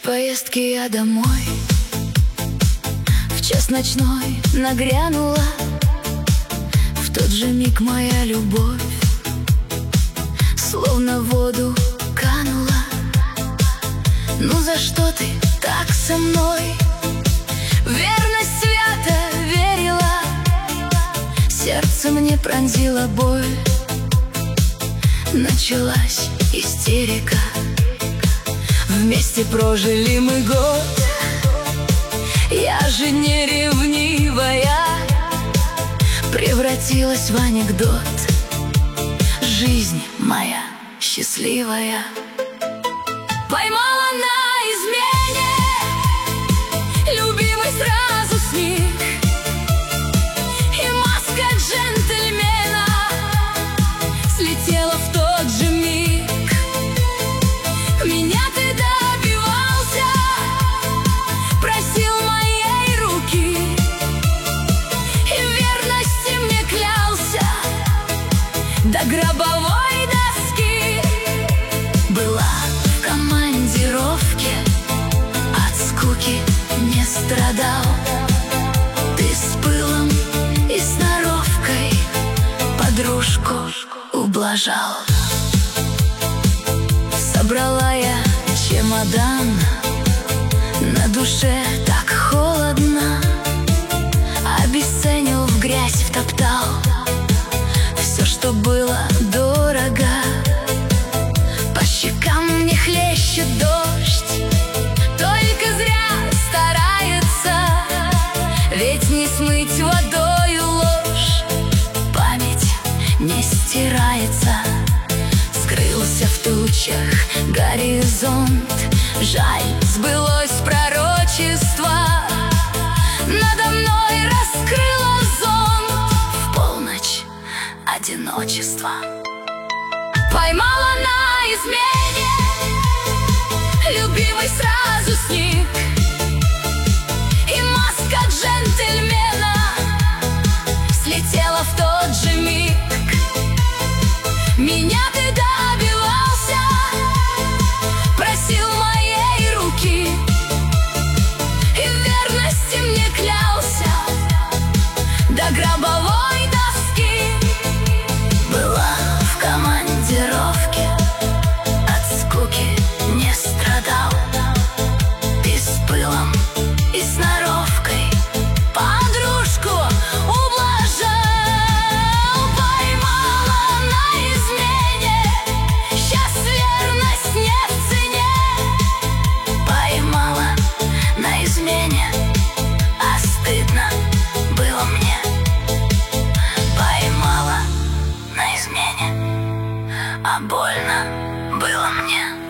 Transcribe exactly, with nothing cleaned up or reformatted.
поездки я домой в час ночной нагрянула. В тот же миг моя любовь словно в воду канула. Ну за что ты так со мной? Верность свято верила, сердце мне пронзила боль. Началась истерика. Вместе прожили мы год. Я же не ревнивая превратилась в анекдот. Жизнь моя счастливая поймала на измене. Любимый сразу сник, и маска джентльмена слетела в тот же миг. Меня ты добивался, просил моей руки, и в верности мне клялся до гробовой доски. Была в командировке, от скуки не страдал. Ты с пылом и сноровкой подружку ублажал. Собрала я чемодан, на душе так холодно. Обесценил, в грязь втоптал все, что было дорого. По щекам не хлещет дождь, только зря старается, ведь не смыть водою ложь. Память не стирается. Скрылся в тучах горизонт. Жаль, сбылось пророчество. Надо мной раскрыла зонт в полночь одиночества. Поймала на измене, любимый сразу сник, и маска джентльмена слетела в тот же миг. Меня ты добивался, просил моей руки, и в верности мне клялся до гробовой доски. Была в командировке, от скуки не страдал. Ты с пылом и сноровкой подружку ублажал. Поймала на измене, щас верность не в цене. Поймала на измене, а стыдно было мне. Поймала на измене, а больно было мне.